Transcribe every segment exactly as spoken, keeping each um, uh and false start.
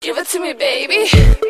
Give it to me, baby.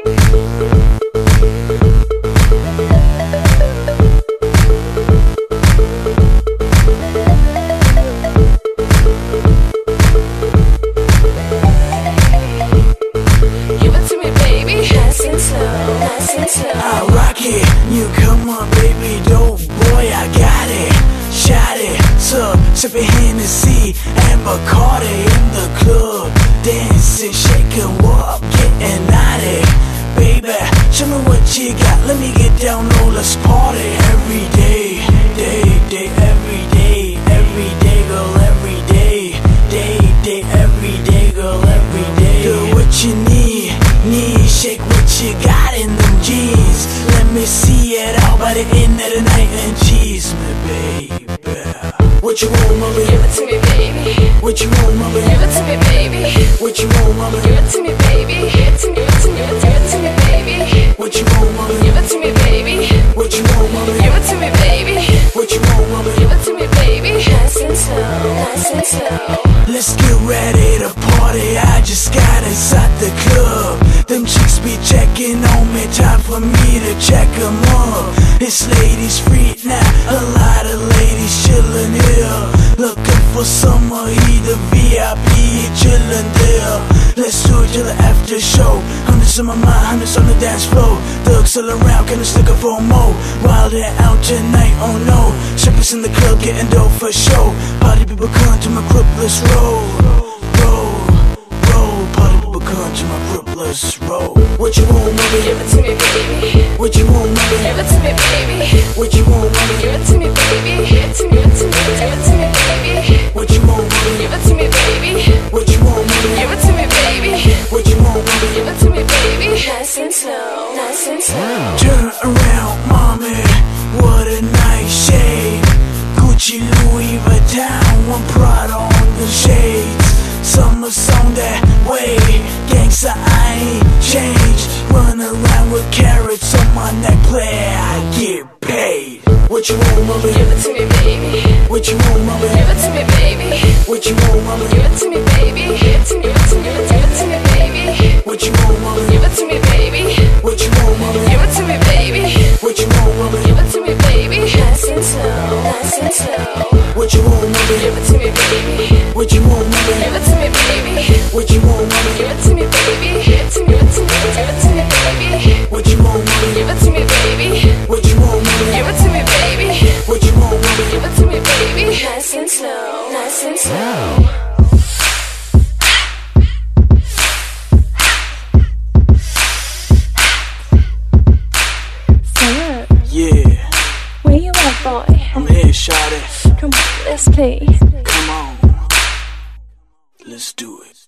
I rock it, you come on baby, dope boy, I got it, shot it, so sip your Hennessy and Bacardi in the club, dancing, shaking, walk, getting naughty, baby, show me what you got, let me get down low, let's party every day, day, day, every day, every day, girl, every day, day, day, every day, girl, every day, do what you need, need, shake what you got in them jeans. Let me see it all by the end of the night and cheese me, baby. What you want, mama? Give it to me, baby. What you want, mama? Give it to me, baby. What you want, mama? Give it to me, baby. Give it to me, give it to me, give it to me, baby. What you want, mama? Give it to me, baby. What you want, mama? Give it to me, baby. What you want, mama? Give it to me, baby. Nice and slow, nice and slow. Let's get ready to party. I just got inside the club. Them chicks be checking on me, time for me to check them up. It's ladies free now, a lot of ladies chillin' here, looking for someone, either V I P chillin' there. Let's do it till the after show. Hundreds on my mind, hundreds on the dance floor. Thugs all around, kinda looking for more. While they're out tonight, oh no. Strippers in the club getting dope for show. Party people come to my crib, let's roll, roll, roll. Party people come to my crib, let's roll. What you want, mama? Give it to me, baby. What you want, mama? Give it to me, baby. What you want, mama? Give it to me, baby. Give it to me, give it to me, give it to me, baby. What you want, mama? Give it to me, baby. What you want, mama? Give it to me, baby. What you want, mama? Give it to me, baby. Nice and slow, nice and slow. Turn around, mommy. What a nice shade. Gucci, Louis Vuitton, one Prada on the shades. Summer song that way. Gangsta, I ain't changed. Run around with carrots on my neck, play, I get paid. What you want, mama? Give it to me, baby. What you want, mama? Give it to me, baby. What you want, mama? Give it to me, baby. Give it to me, give it to me, give it to me, baby. What you want, mama? Give it to me, baby. What you want, mama? Give it to me, baby. What you want, mama? Give it to me, baby. Nice and slow, nice and slow. What you want, mama? Give it to me, baby. What you want, mama? Give it to me, baby. What you want, mama? Give it to me, baby. Give it to me, give it to me, give it to me, baby. What you want, mama? Give it to me, baby. What you want, mama? Give it to me, baby. What you want, mama? Give it to me, baby. Nice and slow, nice and slow. Yeah, Where you at, boy? I'm here, shawty. Come on, let's play. Come on, let's do it.